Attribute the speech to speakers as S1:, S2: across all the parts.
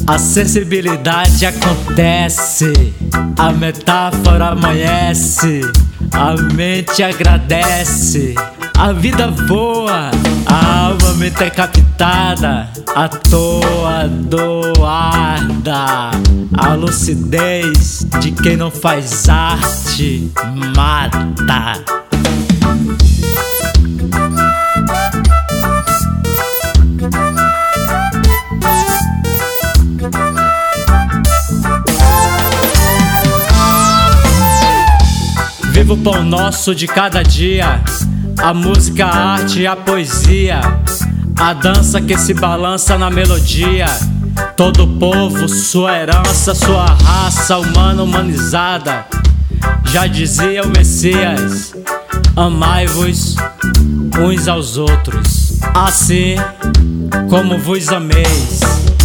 S1: A sensibilidade acontece, a metáfora amanhece, a mente agradece, a vida voa, a alma mente é captada, à toa doada. A lucidez de quem não faz arte mata. Viva o pão nosso de cada dia, a música, a arte e a poesia, a dança que se balança na melodia. Todo povo, sua herança, sua raça humana humanizada. Já dizia o Messias: amai-vos uns aos outros, assim como vos ameis.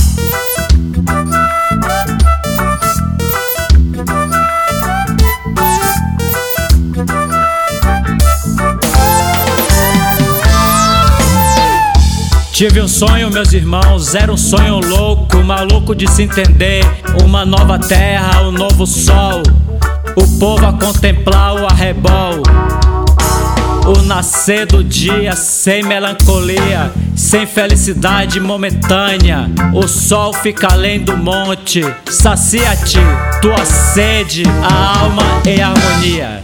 S1: Tive um sonho, meus irmãos, era um sonho louco, maluco de se entender. Uma nova terra, um novo sol, o povo a contemplar o arrebol. O nascer do dia sem melancolia, sem felicidade momentânea. O sol fica além do monte, sacia-te tua sede, a alma em harmonia.